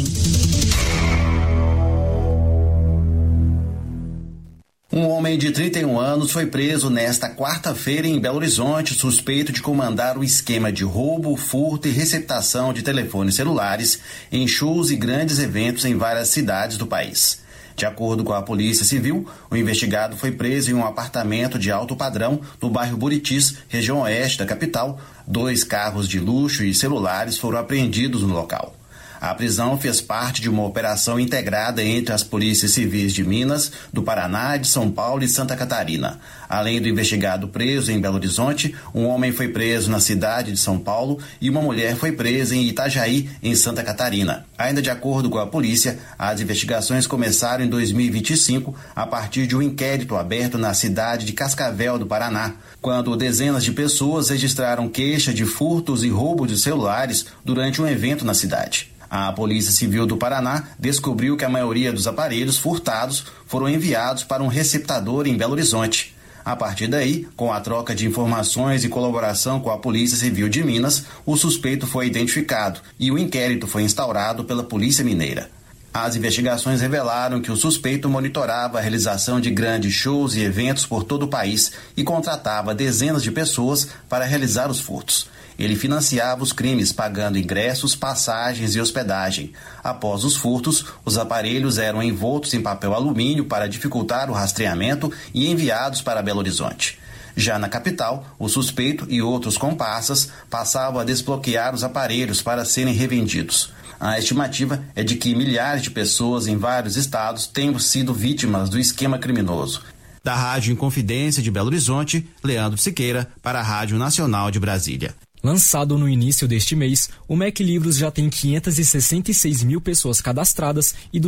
Um homem de 31 anos foi preso nesta quarta-feira em Belo Horizonte, suspeito de comandar o esquema de roubo, furto e receptação de telefones celulares em shows e grandes eventos em várias cidades do país. De acordo com a Polícia Civil, o investigado foi preso em um apartamento de alto padrão no bairro Buritis, região oeste da capital. 2 carros de luxo e celulares foram apreendidos no local. A prisão fez parte de uma operação integrada entre as polícias civis de Minas, do Paraná, de São Paulo e Santa Catarina. Além do investigado preso em Belo Horizonte, um homem foi preso na cidade de São Paulo e uma mulher foi presa em Itajaí, em Santa Catarina. Ainda de acordo com a polícia, as investigações começaram em 2025 a partir de um inquérito aberto na cidade de Cascavel, do Paraná, quando dezenas de pessoas registraram queixa de furtos e roubos de celulares durante um evento na cidade. A Polícia Civil do Paraná descobriu que a maioria dos aparelhos furtados foram enviados para um receptador em Belo Horizonte. A partir daí, com a troca de informações e colaboração com a Polícia Civil de Minas, o suspeito foi identificado e o inquérito foi instaurado pela Polícia Mineira. As investigações revelaram que o suspeito monitorava a realização de grandes shows e eventos por todo o país e contratava dezenas de pessoas para realizar os furtos. Ele financiava os crimes pagando ingressos, passagens e hospedagem. Após os furtos, os aparelhos eram envoltos em papel alumínio para dificultar o rastreamento e enviados para Belo Horizonte. Já na capital, o suspeito e outros comparsas passavam a desbloquear os aparelhos para serem revendidos. A estimativa é de que milhares de pessoas em vários estados tenham sido vítimas do esquema criminoso. Da Rádio Inconfidência de Belo Horizonte, Leandro Siqueira, para a Rádio Nacional de Brasília. Lançado no início deste mês, o MEC Livros já tem 566 mil pessoas cadastradas e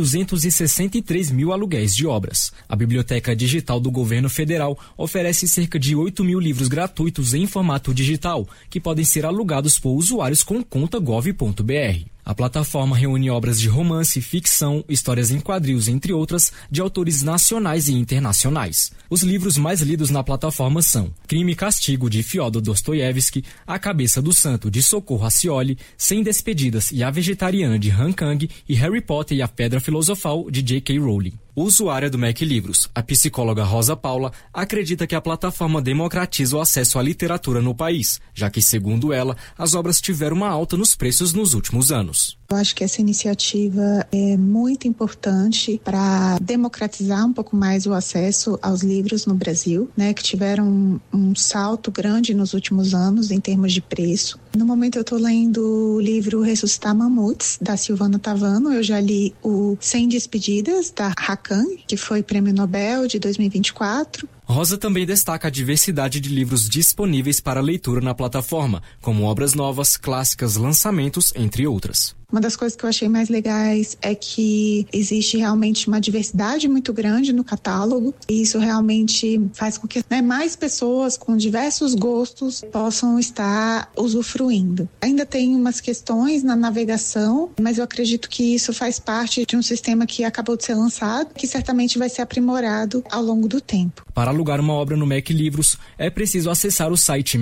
263 mil aluguéis de obras. A Biblioteca Digital do Governo Federal oferece cerca de 8 mil livros gratuitos em formato digital, que podem ser alugados por usuários com conta gov.br. A plataforma reúne obras de romance, ficção, histórias em quadrinhos, entre outras, de autores nacionais e internacionais. Os livros mais lidos na plataforma são Crime e Castigo, de Fyodor Dostoiévski, A Cabeça do Santo, de Socorro Acioli, Sem Despedidas e A Vegetariana, de Han Kang, e Harry Potter e a Pedra Filosofal, de J.K. Rowling. Usuária do Mac Livros, a psicóloga Rosa Paula acredita que a plataforma democratiza o acesso à literatura no país, já que, segundo ela, as obras tiveram uma alta nos preços nos últimos anos. Eu acho que essa iniciativa é muito importante para democratizar um pouco mais o acesso aos livros no Brasil, né, que tiveram um salto grande nos últimos anos em termos de preço. No momento eu estou lendo o livro Ressuscitar Mamutes, da Silvana Tavano. Eu já li o Sem Despedidas, da Hakan, que foi Prêmio Nobel de 2024. Rosa também destaca a diversidade de livros disponíveis para leitura na plataforma, como obras novas, clássicas, lançamentos, entre outras. Uma das coisas que eu achei mais legais é que existe realmente uma diversidade muito grande no catálogo, e isso realmente faz com que mais pessoas com diversos gostos possam estar usufruindo. Ainda tem umas questões na navegação, mas eu acredito que isso faz parte de um sistema que acabou de ser lançado, que certamente vai ser aprimorado ao longo do tempo. Para alugar uma obra no Mac Livros, é preciso acessar o site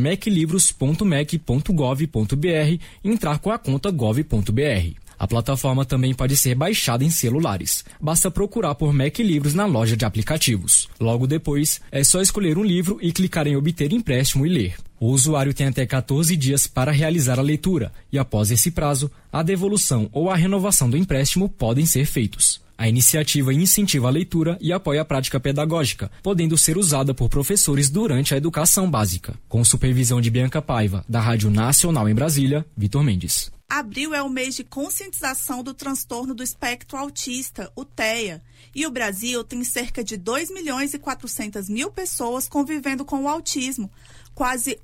maclivros.mac.gov.br e entrar com a conta gov.br. A plataforma também pode ser baixada em celulares. Basta procurar por Mac Livros na loja de aplicativos. Logo depois, é só escolher um livro e clicar em obter empréstimo e ler. O usuário tem até 14 dias para realizar a leitura e, após esse prazo, a devolução ou a renovação do empréstimo podem ser feitos. A iniciativa incentiva a leitura e apoia a prática pedagógica, podendo ser usada por professores durante a educação básica. Com supervisão de Bianca Paiva, da Rádio Nacional em Brasília, Vitor Mendes. Abril é o mês de conscientização do transtorno do espectro autista, o TEA, e o Brasil tem cerca de 2.400.000 pessoas convivendo com o autismo, quase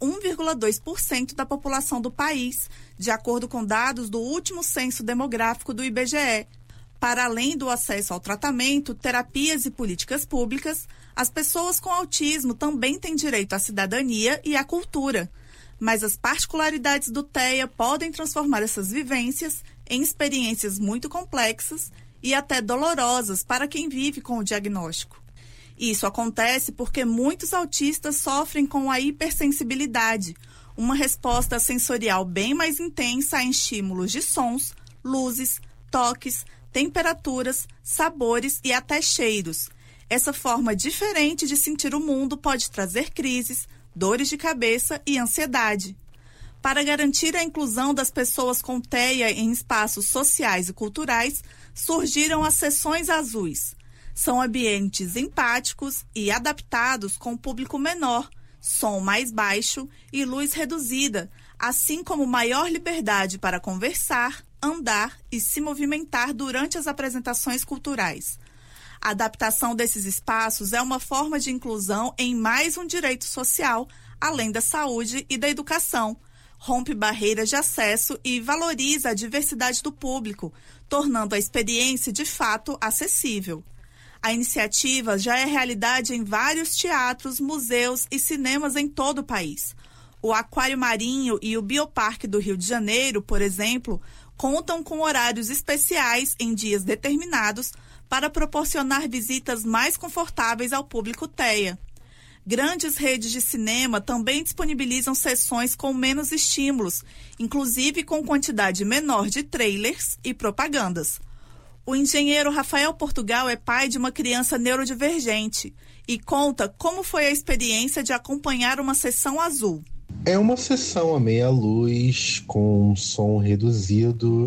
1,2% da população do país, de acordo com dados do último censo demográfico do IBGE. Para além do acesso ao tratamento, terapias e políticas públicas, as pessoas com autismo também têm direito à cidadania e à cultura. Mas as particularidades do TEA podem transformar essas vivências em experiências muito complexas e até dolorosas para quem vive com o diagnóstico. Isso acontece porque muitos autistas sofrem com a hipersensibilidade, uma resposta sensorial bem mais intensa a estímulos de sons, luzes, toques, temperaturas, sabores e até cheiros. Essa forma diferente de sentir o mundo pode trazer crises, dores de cabeça e ansiedade. Para garantir a inclusão das pessoas com TEA em espaços sociais e culturais, surgiram as Sessões Azuis. São ambientes empáticos e adaptados com público menor, som mais baixo e luz reduzida, assim como maior liberdade para conversar, andar e se movimentar durante as apresentações culturais. A adaptação desses espaços é uma forma de inclusão em mais um direito social, além da saúde e da educação. Rompe barreiras de acesso e valoriza a diversidade do público, tornando a experiência de fato acessível. A iniciativa já é realidade em vários teatros, museus e cinemas em todo o país. O Aquário Marinho e o Bioparque do Rio de Janeiro, por exemplo, contam com horários especiais em dias determinados para proporcionar visitas mais confortáveis ao público TEA. Grandes redes de cinema também disponibilizam sessões com menos estímulos, inclusive com quantidade menor de trailers e propagandas. O engenheiro Rafael Portugal é pai de uma criança neurodivergente e conta como foi a experiência de acompanhar uma sessão azul. É uma sessão a meia luz, com som reduzido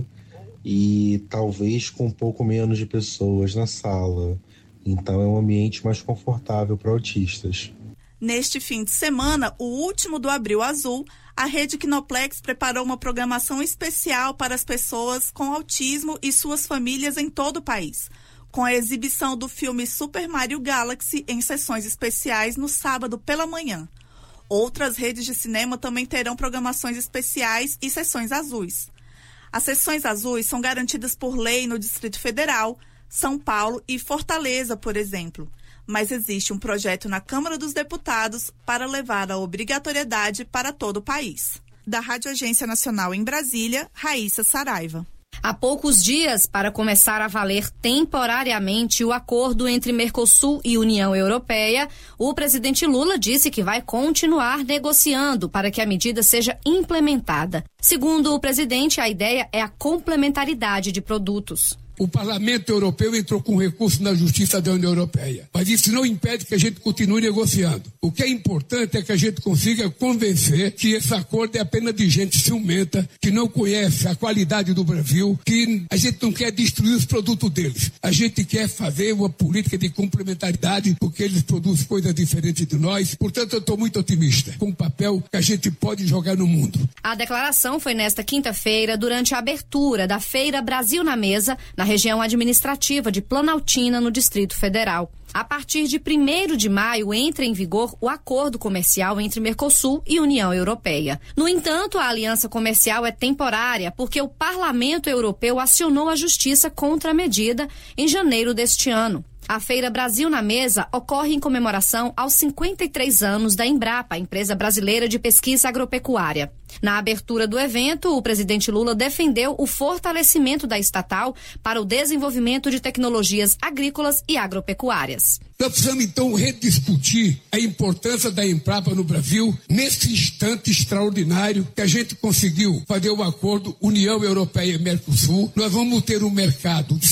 e talvez com um pouco menos de pessoas na sala. Então é um ambiente mais confortável para autistas. Neste fim de semana, o último do Abril Azul, a Rede Kinoplex preparou uma programação especial para as pessoas com autismo e suas famílias em todo o país, com a exibição do filme Super Mario Galaxy em sessões especiais no sábado pela manhã. Outras redes de cinema também terão programações especiais e sessões azuis. As sessões azuis são garantidas por lei no Distrito Federal, São Paulo e Fortaleza, por exemplo. Mas existe um projeto na Câmara dos Deputados para levar a obrigatoriedade para todo o país. Da Rádio Agência Nacional em Brasília, Raíssa Saraiva. Há poucos dias para começar a valer temporariamente o acordo entre Mercosul e União Europeia, o presidente Lula disse que vai continuar negociando para que a medida seja implementada. Segundo o presidente, a ideia é a complementaridade de produtos. O Parlamento Europeu entrou com recurso na Justiça da União Europeia, mas isso não impede que a gente continue negociando. O que é importante é que a gente consiga convencer que esse acordo é apenas de gente ciumenta, que não conhece a qualidade do Brasil, que a gente não quer destruir os produtos deles. A gente quer fazer uma política de complementaridade, porque eles produzem coisas diferentes de nós. Portanto, eu estou muito otimista com o papel que a gente pode jogar no mundo. A declaração foi nesta quinta-feira, durante a abertura da Feira Brasil na Mesa, na região administrativa de Planaltina, no Distrito Federal. A partir de 1º de maio entra em vigor o acordo comercial entre Mercosul e União Europeia. No entanto, a aliança comercial é temporária porque o Parlamento Europeu acionou a justiça contra a medida em janeiro deste ano. A Feira Brasil na Mesa ocorre em comemoração aos 53 anos da Embrapa, a empresa brasileira de pesquisa agropecuária. Na abertura do evento, o presidente Lula defendeu o fortalecimento da estatal para o desenvolvimento de tecnologias agrícolas e agropecuárias. Nós precisamos, então, rediscutir a importância da Embrapa no Brasil nesse instante extraordinário que a gente conseguiu fazer o acordo União Europeia e Mercosul. Nós vamos ter um mercado de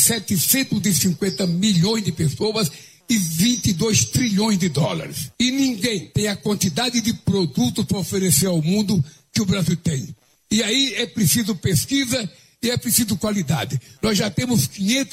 750 milhões de pessoas e 22 trilhões de dólares. E ninguém tem a quantidade de produtos para oferecer ao mundo que o Brasil tem. E aí é preciso pesquisa e é preciso qualidade. Nós já temos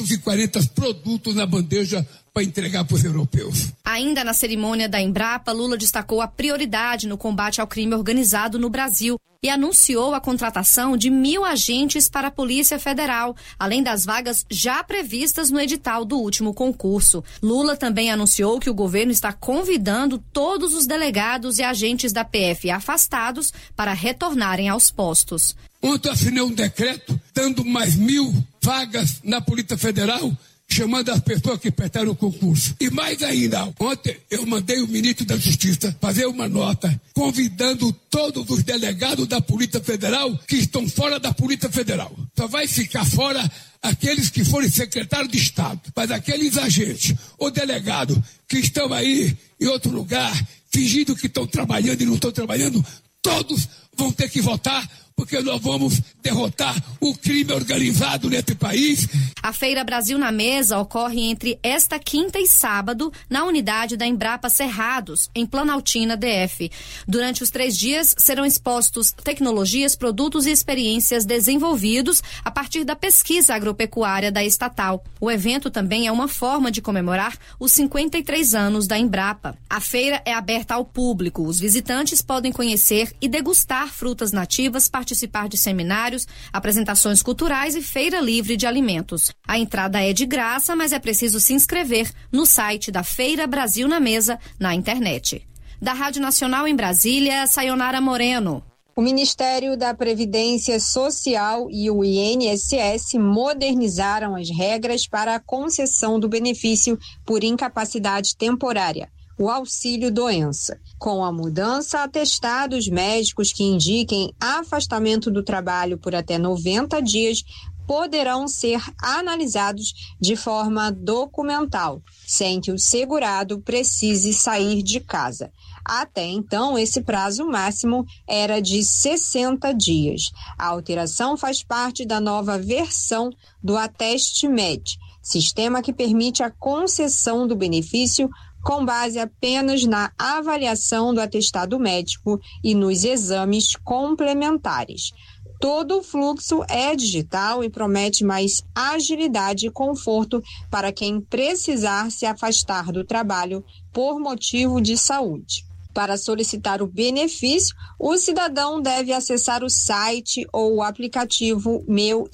540 produtos na bandeja para entregar para os europeus. Ainda na cerimônia da Embrapa, Lula destacou a prioridade no combate ao crime organizado no Brasil e anunciou a contratação de 1.000 agentes para a Polícia Federal, além das vagas já previstas no edital do último concurso. Lula também anunciou que o governo está convidando todos os delegados e agentes da PF afastados para retornarem aos postos. Ontem eu assinei um decreto dando mais 1.000 vagas na Polícia Federal, chamando as pessoas que prestaram o concurso. E mais ainda, ontem eu mandei o ministro da Justiça fazer uma nota convidando todos os delegados da Polícia Federal que estão fora da Polícia Federal. Só vai ficar fora aqueles que forem secretários de Estado. Mas aqueles agentes ou delegados que estão aí em outro lugar, fingindo que estão trabalhando e não estão trabalhando, todos vão ter que votar, porque nós vamos derrotar o crime organizado nesse país. A Feira Brasil na Mesa ocorre entre esta quinta e sábado na unidade da Embrapa Cerrados, em Planaltina, DF. Durante os 3 dias serão expostos tecnologias, produtos e experiências desenvolvidos a partir da pesquisa agropecuária da estatal. O evento também é uma forma de comemorar os 53 anos da Embrapa. A feira é aberta ao público. Os visitantes podem conhecer e degustar frutas nativas, participar de seminários, apresentações culturais e feira livre de alimentos. A entrada é de graça, mas é preciso se inscrever no site da Feira Brasil na Mesa, na internet. Da Rádio Nacional em Brasília, Sayonara Moreno. O Ministério da Previdência Social e o INSS modernizaram as regras para a concessão do benefício por incapacidade temporária, o auxílio-doença. Com a mudança, atestados médicos que indiquem afastamento do trabalho por até 90 dias poderão ser analisados de forma documental, sem que o segurado precise sair de casa. Até então, esse prazo máximo era de 60 dias. A alteração faz parte da nova versão do AtesteMed, sistema que permite a concessão do benefício com base apenas na avaliação do atestado médico e nos exames complementares. Todo o fluxo é digital e promete mais agilidade e conforto para quem precisar se afastar do trabalho por motivo de saúde. Para solicitar o benefício, o cidadão deve acessar o site ou o aplicativo Meu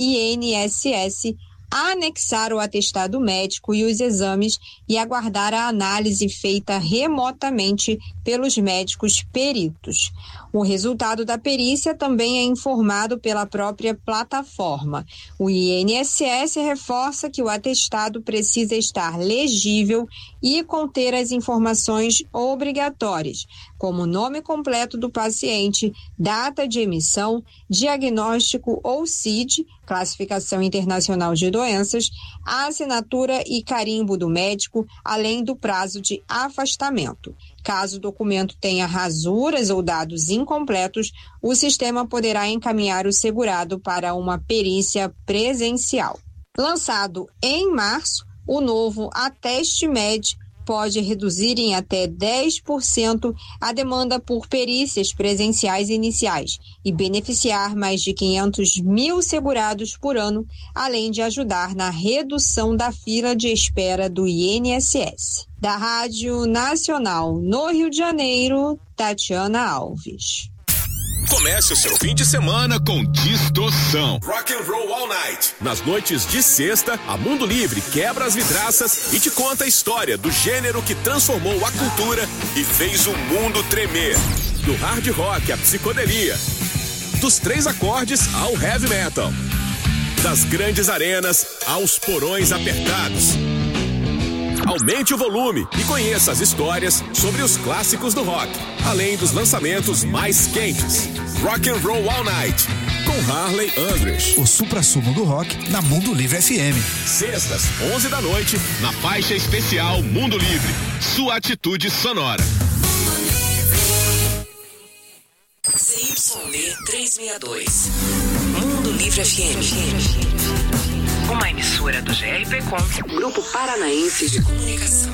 INSS, anexar o atestado médico e os exames e aguardar a análise feita remotamente pelos médicos peritos. O resultado da perícia também é informado pela própria plataforma. O INSS reforça que o atestado precisa estar legível e conter as informações obrigatórias, como o nome completo do paciente, data de emissão, diagnóstico ou CID, classificação internacional de doenças, a assinatura e carimbo do médico, além do prazo de afastamento. Caso o documento tenha rasuras ou dados incompletos, o sistema poderá encaminhar o segurado para uma perícia presencial. Lançado em março, o novo AtesteMed pode reduzir em até 10% a demanda por perícias presenciais iniciais e beneficiar mais de 500 mil segurados por ano, além de ajudar na redução da fila de espera do INSS. Da Rádio Nacional no Rio de Janeiro, Tatiana Alves. Comece o seu fim de semana com Distorção. Rock and Roll All Night. Nas noites de sexta, a Mundo Livre quebra as vidraças e te conta a história do gênero que transformou a cultura e fez o mundo tremer. Do hard rock à psicodelia, dos 3 acordes ao heavy metal, das grandes arenas aos porões apertados. Aumente o volume e conheça as histórias sobre os clássicos do rock, além dos lançamentos mais quentes. Rock and Roll All Night, com Harley Andrews. O suprassumo do rock na Mundo Livre FM. Sextas, 11 da noite, na faixa especial Mundo Livre. Sua atitude sonora. CYD 362. Mundo Livre FM. Uma emissora do GRPcom, Grupo Paranaense de Comunicação.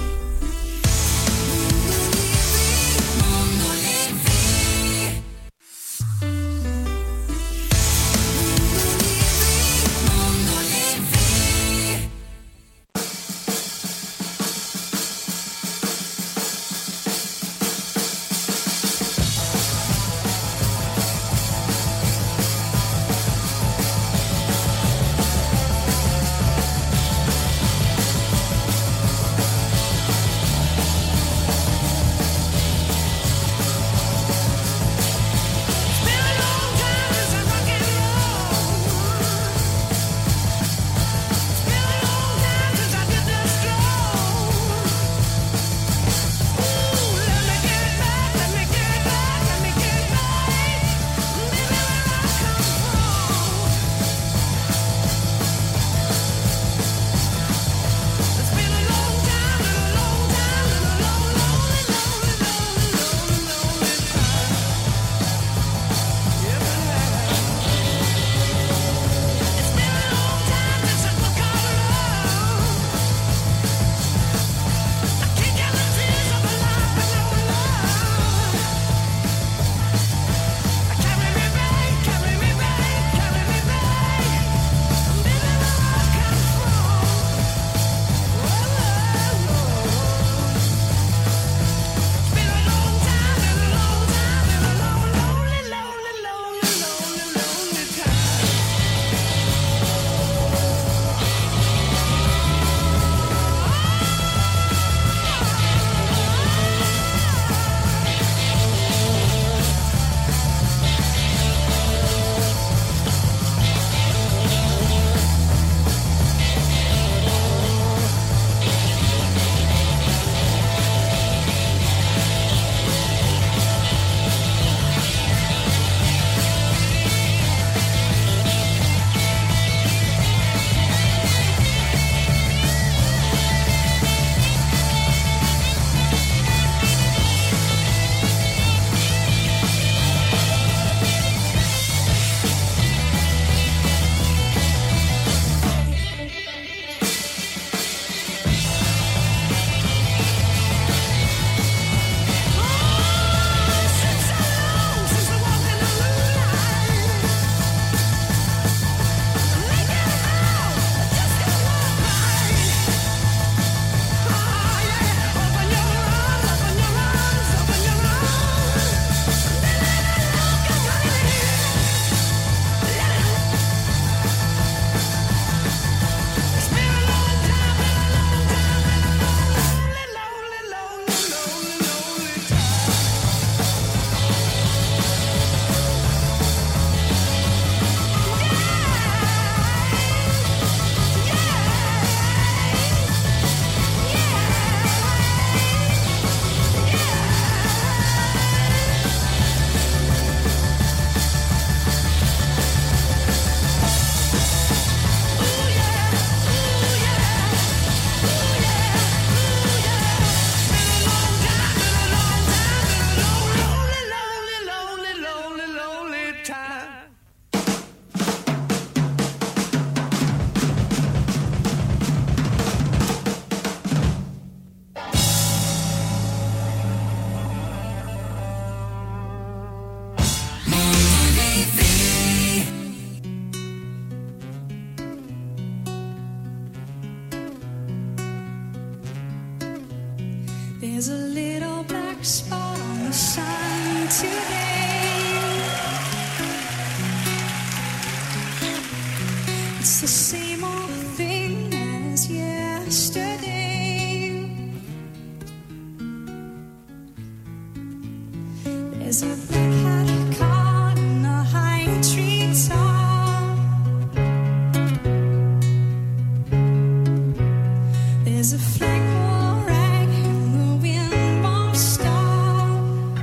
the same old thing as yesterday. There's a black cat caught in a high tree top. There's a flagpole rag and the wind won't stop.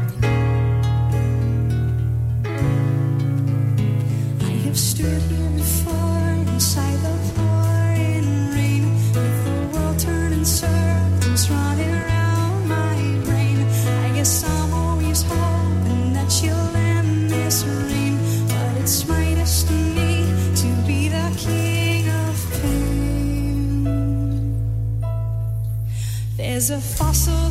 I have stood here before inside the pouring rain, with the world turning circles running around my brain. I guess I'm always hoping that you'll end this rain, but it's my destiny to be the king of pain. There's a fossil